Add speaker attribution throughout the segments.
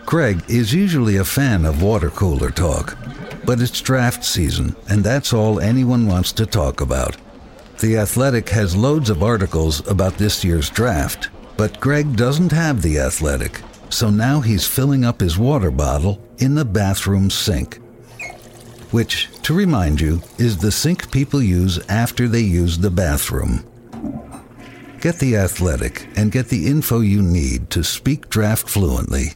Speaker 1: Greg is usually a fan of water cooler talk, but it's draft season, and that's all anyone wants to talk about. The Athletic has loads of articles about this year's draft, but Greg doesn't have The Athletic, so now he's filling up his water bottle in the bathroom sink. Which, to remind you, is the sink people use after they use the bathroom. Get The Athletic and get the info you need to speak draft fluently.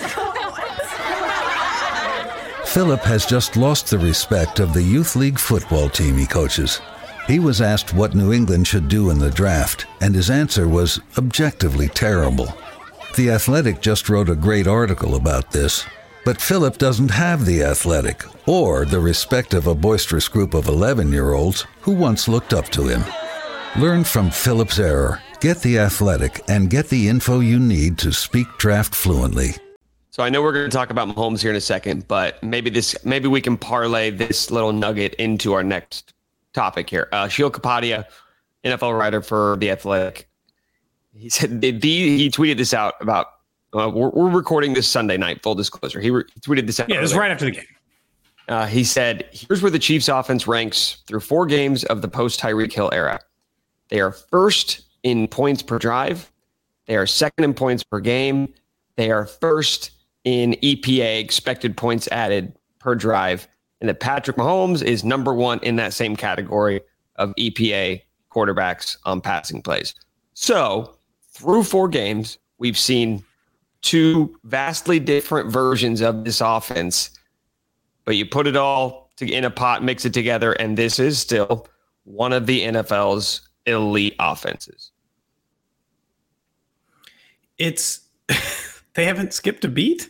Speaker 1: Philip has just lost the respect of the youth league football team he coaches. He was asked what New England should do in the draft, and his answer was objectively terrible. The Athletic just wrote a great article about this, but Philip doesn't have The Athletic or the respect of a boisterous group of 11-year-olds who once looked up to him. Learn from Philip's error, get The Athletic, and get the info you need to speak draft fluently.
Speaker 2: So I know we're going to talk about Mahomes here in a second, but maybe we can parlay this little nugget into our next topic here. Sheil Kapadia, NFL writer for The Athletic, he said he tweeted this out about. We're recording this Sunday night. Full disclosure, he tweeted this out.
Speaker 3: Yeah, it was right after the game.
Speaker 2: He said, "Here's where the Chiefs' offense ranks through 4 games of the post-Tyreek Hill era. They are first in points per drive. They are second in points per game. They are first in EPA, expected points added per drive, and that Patrick Mahomes is number 1 in that same category of EPA quarterbacks on passing plays." So through 4 games, we've seen 2 vastly different versions of this offense, but you put it all in a pot, mix it together, and this is still one of the NFL's elite offenses.
Speaker 3: It's they haven't skipped a beat.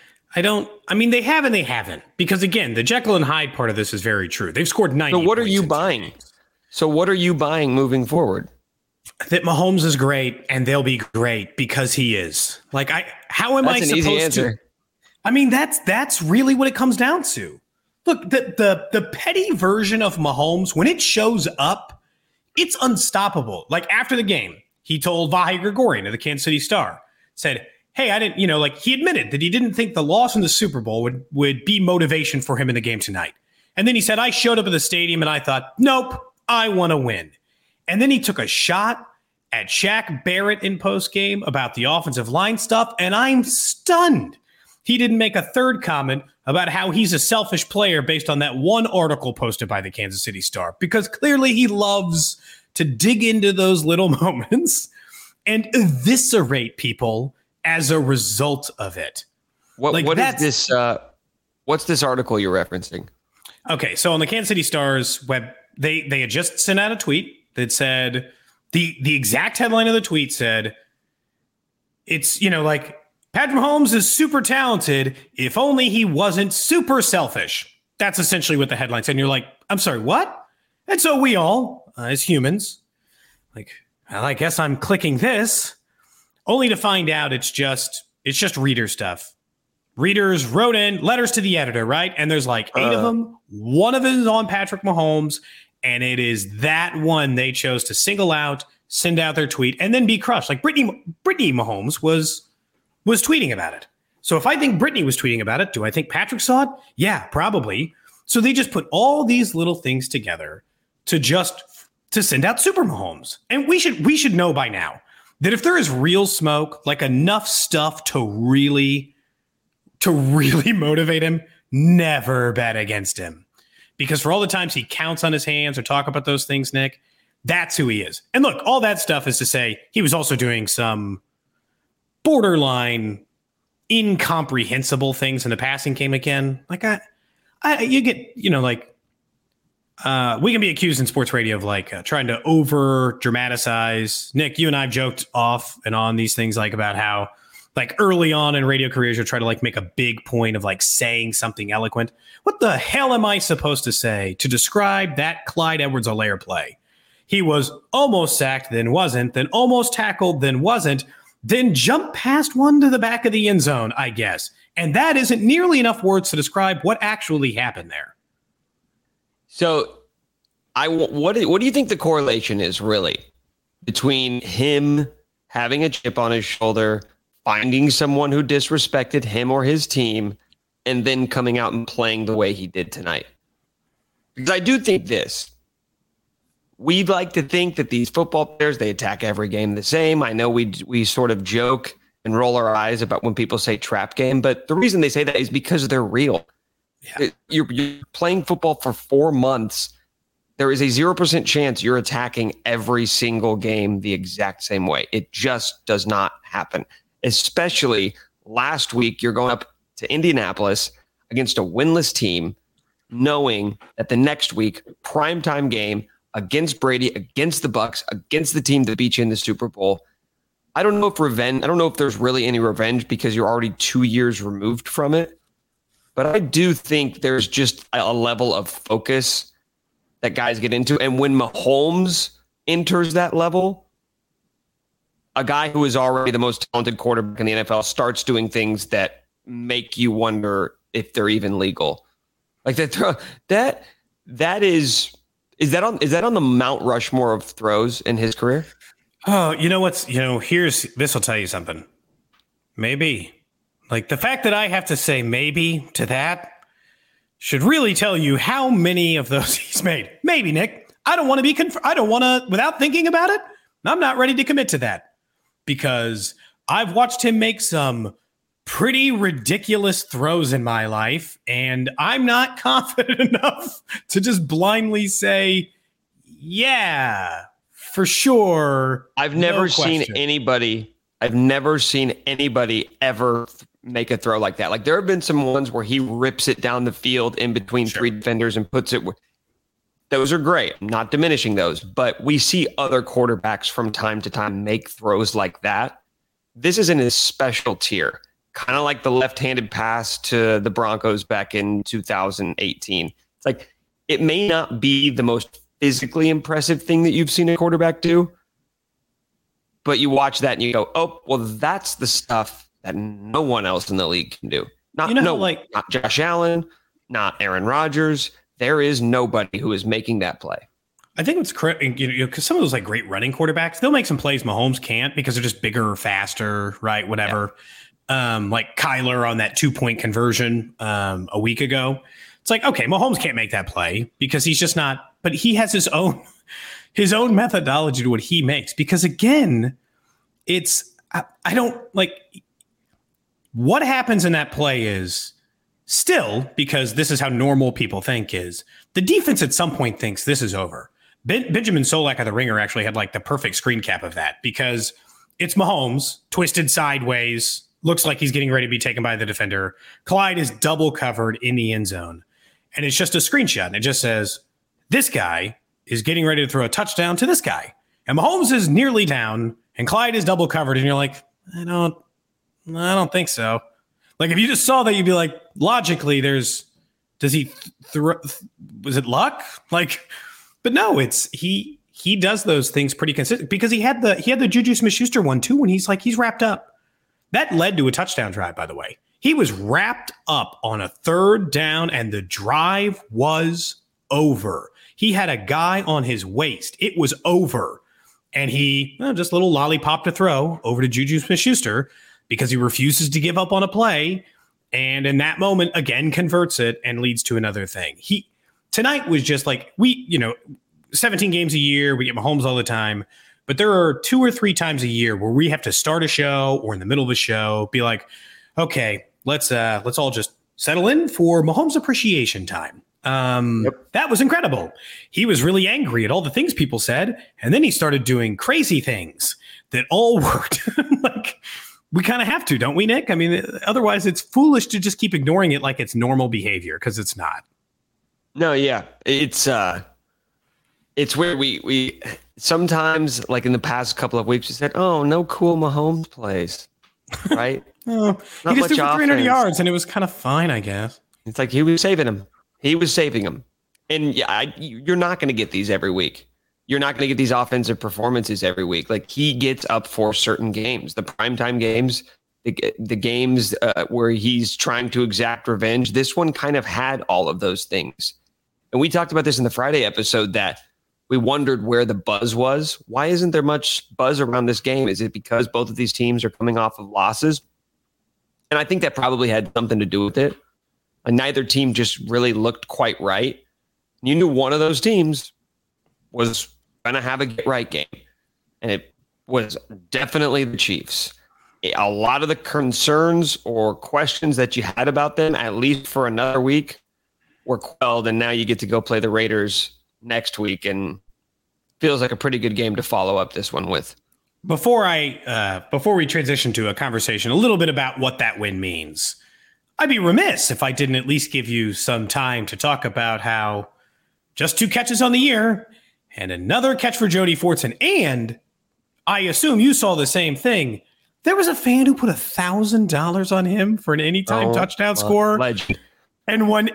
Speaker 3: They have and they haven't. Because again, the Jekyll and Hyde part of this is very true. They've scored 90
Speaker 2: So what are
Speaker 3: points
Speaker 2: you
Speaker 3: in
Speaker 2: buying?
Speaker 3: 2 games.
Speaker 2: So what are you buying moving forward?
Speaker 3: That Mahomes is great and they'll be great because he is. How am
Speaker 2: That's
Speaker 3: I
Speaker 2: an easy
Speaker 3: supposed
Speaker 2: answer.
Speaker 3: to? That's really what it comes down to. Look, the petty version of Mahomes, when it shows up, it's unstoppable. Like after the game, he told Vahe Gregorian of the Kansas City Star, said, "Hey, I didn't, he admitted that he didn't think the loss in the Super Bowl would be motivation for him in the game tonight. And then he said, I showed up at the stadium and I thought, nope, I want to win." And then he took a shot at Shaq Barrett in postgame about the offensive line stuff, and I'm stunned. He didn't make a third comment about how he's a selfish player based on that one article posted by the Kansas City Star, because clearly he loves to dig into those little moments and eviscerate people as a result of it.
Speaker 2: What is this? What's this article you're referencing?
Speaker 3: Okay, so on the Kansas City Star's web, they had just sent out a tweet that said the exact headline of the tweet said, it's, Patrick Mahomes is super talented if only he wasn't super selfish. That's essentially what the headline said. And you're like, I'm sorry, what? And so we all, as humans, I guess I'm clicking this, only to find out it's just reader stuff. Readers wrote in letters to the editor, right? And there's 8 of them. One of them is on Patrick Mahomes, and it is that one they chose to single out, send out their tweet, and then be crushed. Brittany Mahomes was tweeting about it. So if I think Brittany was tweeting about it, do I think Patrick saw it? Yeah, probably. So they just put all these little things together to send out Super Mahomes. And we should know by now that if there is real smoke, enough stuff to really motivate him, never bet against him. Because for all the times he counts on his hands or talk about those things, Nick, that's who he is. And look, all that stuff is to say he was also doing some borderline incomprehensible things in the passing game again. You get, we can be accused in sports radio of trying to over dramatize. Nick, you and I have joked off and on these things about how early on in radio careers, you'll try to make a big point of saying something eloquent. What the hell am I supposed to say to describe that Clyde Edwards-Helaire play? He was almost sacked, then wasn't, then almost tackled, then wasn't, then jumped past one to the back of the end zone, I guess. And that isn't nearly enough words to describe what actually happened there.
Speaker 2: So what do you think the correlation is really between him having a chip on his shoulder, finding someone who disrespected him or his team, and then coming out and playing the way he did tonight. Because I do think this. We'd like to think that these football players, they attack every game the same. I know we sort of joke and roll our eyes about when people say trap game, but the reason they say that is because they're real. Yeah. You're playing football for 4 months. There is a 0% chance you're attacking every single game the exact same way. It just does not happen. Especially last week, you're going up to Indianapolis against a winless team, knowing that the next week, primetime game against Brady, against the Bucs, against the team that beat you in the Super Bowl. I don't know if there's really any revenge because you're already 2 years removed from it. But I do think there's just a level of focus that guys get into. And when Mahomes enters that level, a guy who is already the most talented quarterback in the NFL starts doing things that make you wonder if they're even legal. Like that is that on the Mount Rushmore of throws in his career?
Speaker 3: Oh, this will tell you something. Maybe. Like the fact that I have to say maybe to that should really tell you how many of those he's made. Maybe, Nick. I don't want to without thinking about it, I'm not ready to commit to that because I've watched him make some pretty ridiculous throws in my life, and I'm not confident enough to just blindly say, yeah, for sure.
Speaker 2: I've never seen anybody ever make a throw like that. Like there have been some ones where he rips it down the field in between three defenders and puts it. Those are great. I'm not diminishing those, but we see other quarterbacks from time to time make throws like that. This is in a special tier, kind of like the left-handed pass to the Broncos back in 2018. It's like it may not be the most physically impressive thing that you've seen a quarterback do, but you watch that and you go, oh, well, that's the stuff that no one else in the league can do. Not Josh Allen, not Aaron Rodgers. There is nobody who is making that play.
Speaker 3: I think it's correct, because some of those like great running quarterbacks, they'll make some plays Mahomes can't because they're just bigger or faster, right? Whatever. Yeah. Like Kyler on that 2-point conversion a week ago. It's like, okay, Mahomes can't make that play because he's just not, but he has his own methodology to what he makes. Because again, I don't like what happens in that play is still, because this is how normal people think, is the defense at some point thinks this is over. Benjamin Solak of The Ringer actually had like the perfect screen cap of that because it's Mahomes twisted sideways, looks like he's getting ready to be taken by the defender. Clyde is double covered in the end zone. And it's just a screenshot. And it just says, this guy is getting ready to throw a touchdown to this guy. And Mahomes is nearly down and Clyde is double covered. And you're like, I don't think so. Like if you just saw that, you'd be like, logically, was it luck? Like, but no, it's he does those things pretty consistent because he had the Juju Smith-Schuster one too when he's wrapped up. That led to a touchdown drive, by the way. He was wrapped up on a third down and the drive was over. He had a guy on his waist. It was over. And he just a little lollipop to throw over to Juju Smith-Schuster because he refuses to give up on a play. And in that moment, again, converts it and leads to another thing. Tonight was just like 17 games a year. We get Mahomes all the time. But there are 2 or 3 times a year where we have to start a show or in the middle of a show, be like, okay, let's all just settle in for Mahomes appreciation time. That was incredible. He was really angry at all the things people said. And then he started doing crazy things that all worked. Like we kind of have to, don't we, Nick? I mean, otherwise it's foolish to just keep ignoring it like it's normal behavior because it's not.
Speaker 2: No, yeah. It's where we sometimes, like in the past couple of weeks, we said, oh, no cool Mahomes plays, right?
Speaker 3: He just threw for 300 yards and it was kind of fine, I guess.
Speaker 2: It's like he was saving him. And yeah, you're not going to get these every week. You're not going to get these offensive performances every week. Like he gets up for certain games, the primetime games, the games where he's trying to exact revenge. This one kind of had all of those things. And we talked about this in the Friday episode that we wondered where the buzz was. Why isn't there much buzz around this game? Is it because both of these teams are coming off of losses? And I think that probably had something to do with it. And neither team just really looked quite right. You knew one of those teams was going to have a get right game. And it was definitely the Chiefs. A lot of the concerns or questions that you had about them, at least for another week, were quelled. And now you get to go play the Raiders next week. And feels like a pretty good game to follow up this one with.
Speaker 3: Before we transition to a conversation a little bit about what that win means, I'd be remiss if I didn't at least give you some time to talk about how just 2 catches on the year and another catch for Jody Fortson. And I assume you saw the same thing. There was a fan who put $1,000 on him for an anytime touchdown score
Speaker 2: legend.
Speaker 3: And won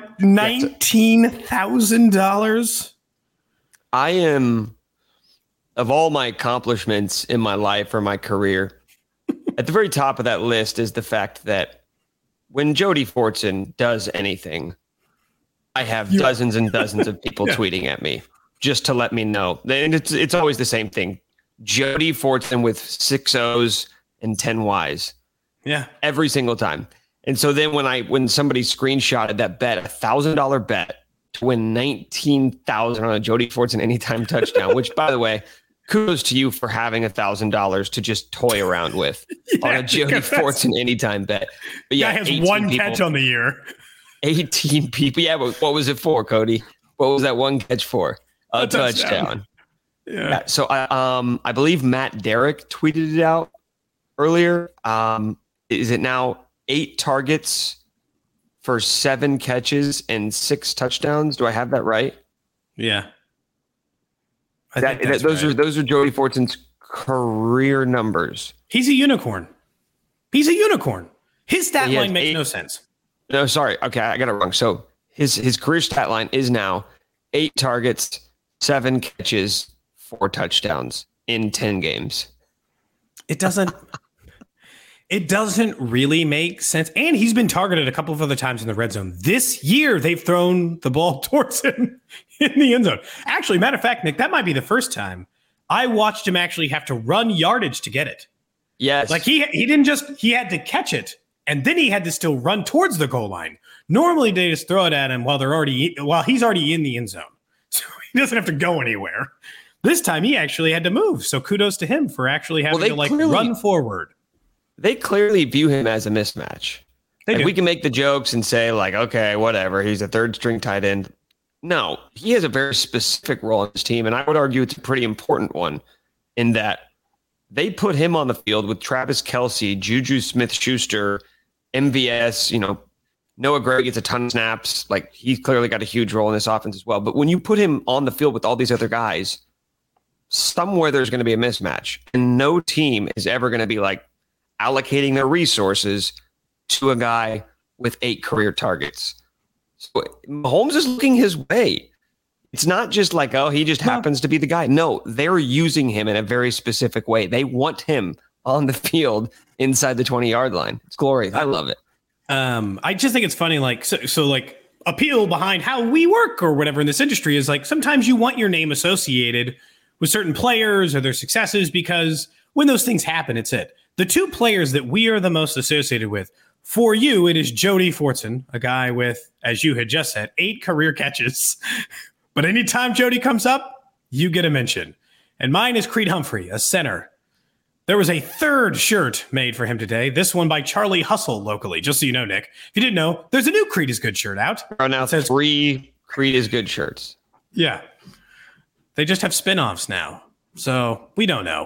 Speaker 3: $19,000.
Speaker 2: I am, of all my accomplishments in my life or my career, at the very top of that list is the fact that when Jody Fortson does anything, I have dozens and dozens of people tweeting at me just to let me know. And it's always the same thing. Jody Fortson with 6 O's and 10 Y's.
Speaker 3: Yeah.
Speaker 2: Every single time. And so then when somebody screenshotted that bet, $1,000 bet to win $19,000 on a Jody Fortson anytime touchdown, which, by the way, kudos to you for having $1,000 to just toy around with on a Jody Fortson anytime bet. But yeah,
Speaker 3: guy has 1 catch on the year.
Speaker 2: 18 people. Yeah, but what was it for, Cody? What was that 1 catch for? A touchdown. Yeah. So I believe Matt Derrick tweeted it out earlier. Is it now 8 targets for 7 catches and 6 touchdowns? Do I have that right?
Speaker 3: Yeah.
Speaker 2: Those are Jody Fortson's career numbers.
Speaker 3: He's a unicorn. His stat line makes no sense.
Speaker 2: No, sorry. Okay, I got it wrong. So his career stat line is now 8 targets, 7 catches, 4 touchdowns in 10 games.
Speaker 3: It doesn't really make sense. And he's been targeted a couple of other times in the red zone. This year, they've thrown the ball towards him in the end zone. Actually, matter of fact, Nick, that might be the first time I watched him actually have to run yardage to get it.
Speaker 2: Yes.
Speaker 3: Like he had to catch it, and then he had to still run towards the goal line. Normally, they just throw it at him while he's already in the end zone. So he doesn't have to go anywhere. This time, he actually had to move. So kudos to him for actually having to run forward.
Speaker 2: They clearly view him as a mismatch. We can make the jokes and say, like, okay, whatever. He's a 3rd string tight end. No, he has a very specific role on this team. And I would argue it's a pretty important one in that they put him on the field with Travis Kelce, Juju Smith-Schuster, MVS, Noah Gray gets a ton of snaps. Like, he's clearly got a huge role in this offense as well. But when you put him on the field with all these other guys, somewhere there's going to be a mismatch. And no team is ever going to be like allocating their resources to a guy with 8 career targets. So Mahomes is looking his way. It's not just like, oh, he just happens to be the guy. No, they're using him in a very specific way. They want him on the field inside the 20-yard line. It's glorious. I love it.
Speaker 3: I just think it's funny, so appeal behind how we work or whatever in this industry is like sometimes you want your name associated with certain players or their successes because when those things happen, it's it. The 2 players that we are the most associated with, for you, it is Jody Fortson, a guy with, as you had just said, 8 career catches. But anytime Jody comes up, you get a mention. And mine is Creed Humphrey, a center. There was a 3rd shirt made for him today. This one by Charlie Hustle locally, just so you know, Nick. If you didn't know, there's a new Creed is Good shirt out.
Speaker 2: There are now 3 Creed is Good shirts.
Speaker 3: Yeah. They just have spinoffs now. So we don't know.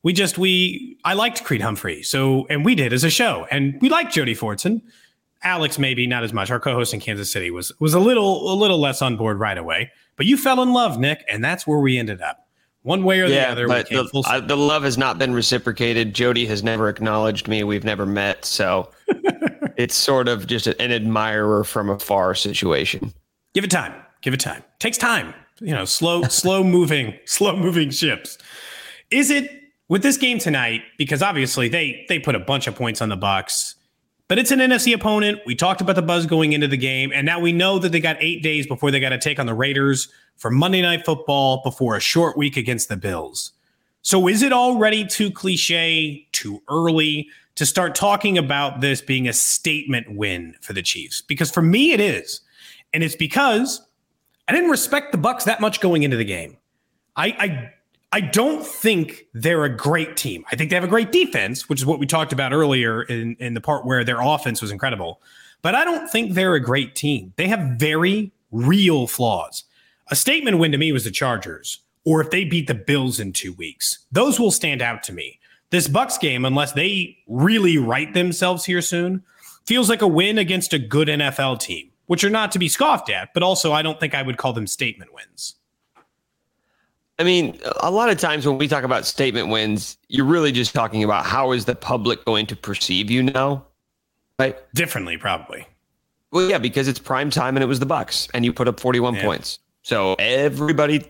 Speaker 3: I liked Creed Humphrey. And we did as a show. And we liked Jody Fortson. Alex, maybe not as much. Our co-host in Kansas City was a little less on board right away. But you fell in love, Nick, and that's where we ended up. One way or the other.
Speaker 2: But the love has not been reciprocated. Jody has never acknowledged me. We've never met. So it's sort of just an admirer from afar situation.
Speaker 3: Give it time. Takes time. Slow moving ships. Is it with this game tonight? Because obviously they put a bunch of points on the Bucs. But it's an NFC opponent. We talked about the buzz going into the game, and now we know that they got 8 days before they got to take on the Raiders for Monday Night Football before a short week against the Bills. So is it already too cliche, too early to start talking about this being a statement win for the Chiefs? Because for me, it is. And it's because I didn't respect the Bucs that much going into the game. I don't think they're a great team. I think they have a great defense, which is what we talked about earlier in the part where their offense was incredible. But I don't think they're a great team. They have very real flaws. A statement win to me was the Chargers, or if they beat the Bills in 2 weeks. Those will stand out to me. This Bucs game, unless they really right themselves here soon, feels like a win against a good NFL team, which are not to be scoffed at, but also I don't think I would call them statement wins.
Speaker 2: I mean, a lot of times when we talk about statement wins, you're really just talking about how is the public going to perceive you now, right?
Speaker 3: Differently, probably.
Speaker 2: Well, yeah, because it's prime time and it was the Bucs, and you put up 41 points. So everybody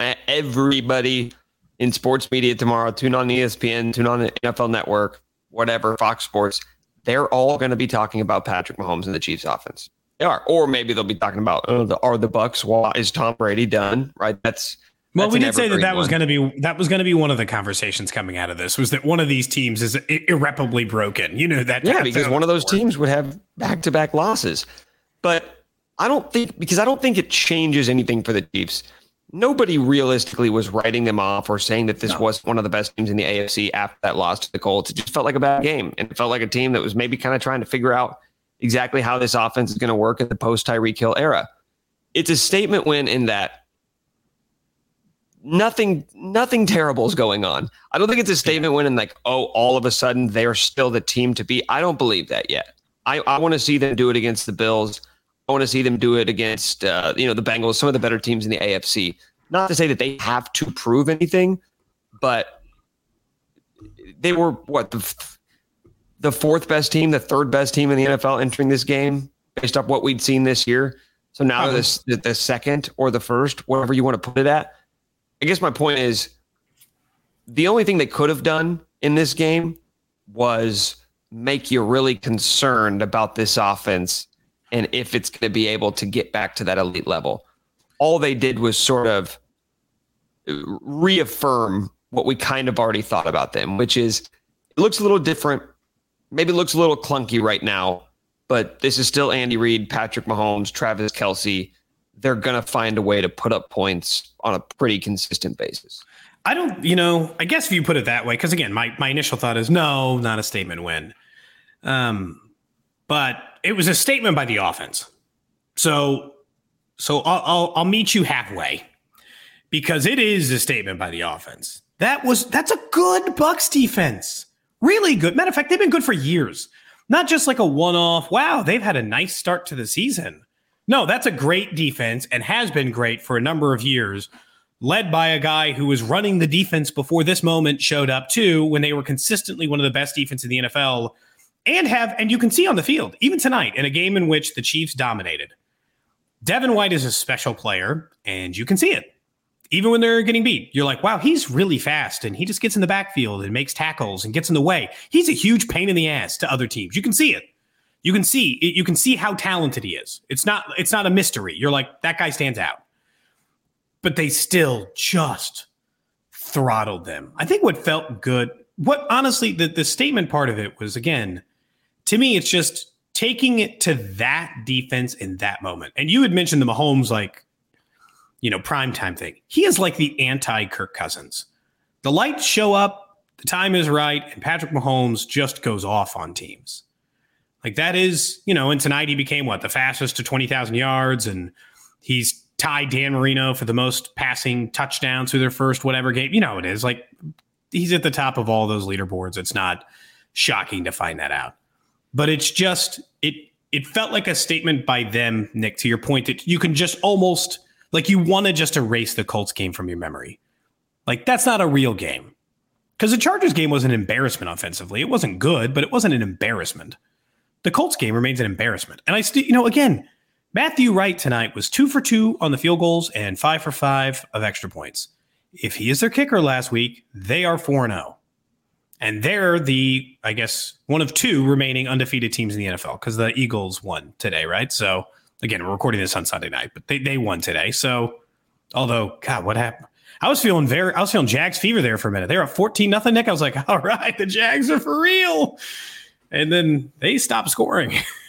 Speaker 2: in sports media tomorrow, tune on ESPN, tune on the NFL Network, whatever, Fox Sports, they're all going to be talking about Patrick Mahomes and the Chiefs offense. They are. Or maybe they'll be talking about, are the Bucs, why is Tom Brady done? Right?
Speaker 3: Well, we did say that was going to be one of the conversations coming out of this, was that one of these teams is irreparably broken. You know that.
Speaker 2: Yeah, because one of those teams would have back-to-back losses. But I don't think it changes anything for the Chiefs. Nobody realistically was writing them off or saying that this was one of the best teams in the AFC after that loss to the Colts. It just felt like a bad game, and it felt like a team that was maybe kind of trying to figure out exactly how this offense is going to work in the post-Tyreek Hill era. It's a statement win in that nothing terrible is going on. I don't think it's a statement win and like, all of a sudden they're still the team to beat. I don't believe that yet. I want to see them do it against the Bills. I want to see them do it against the Bengals, some of the better teams in the AFC. Not to say that they have to prove anything, but they were the fourth best team, the third best team in the NFL entering this game based off what we'd seen this year. So now the second or the first, whatever you want to put it at. I guess my point is the only thing they could have done in this game was make you really concerned about this offense and if it's going to be able to get back to that elite level. All they did was sort of reaffirm what we kind of already thought about them, which is it looks a little different. Maybe it looks a little clunky right now, but this is still Andy Reid, Patrick Mahomes, Travis Kelce. They're going to find a way to put up points on a pretty consistent basis.
Speaker 3: I guess if you put it that way, because again, my initial thought is no, not a statement win. But it was a statement by the offense. So I'll meet you halfway because it is a statement by the offense. That's a good Bucs defense. Really good. Matter of fact, they've been good for years. Not just like a one-off, wow, they've had a nice start to the season. No, that's a great defense and has been great for a number of years, led by a guy who was running the defense before this moment showed up too, when they were consistently one of the best defenses in the NFL and you can see on the field, even tonight, in a game in which the Chiefs dominated. Devin White is a special player, and you can see it. Even when they're getting beat, you're like, wow, he's really fast, and he just gets in the backfield and makes tackles and gets in the way. He's a huge pain in the ass to other teams. You can see it. You can see how talented he is. It's not a mystery. You're like, that guy stands out. But they still just throttled them. I think what felt good, honestly, the statement part of it was, again, to me, it's just taking it to that defense in that moment. And you had mentioned the Mahomes, primetime thing. He is like the anti-Kirk Cousins. The lights show up, the time is right, and Patrick Mahomes just goes off on teams. Like that is, and tonight he became the fastest to 20,000 yards, and he's tied Dan Marino for the most passing touchdowns through their first whatever game. It is like he's at the top of all those leaderboards. It's not shocking to find that out. But it's just, it felt like a statement by them, Nick, to your point that you can just almost, you want to just erase the Colts game from your memory. That's not a real game. Because the Chargers game was an embarrassment offensively. It wasn't good, but it wasn't an embarrassment. The Colts game remains an embarrassment. And I still, again, Matthew Wright tonight was 2 for 2 on the field goals and 5 for 5 of extra points. If he is their kicker last week, they are 4-0. And they're the, I guess, one of two remaining undefeated teams in the NFL because the Eagles won today, right? So, again, we're recording this on Sunday night, but they won today. So, although, God, what happened? I was feeling Jags fever there for a minute. They were at 14-0, Nick. I was like, all right, the Jags are for real. And then they stopped scoring.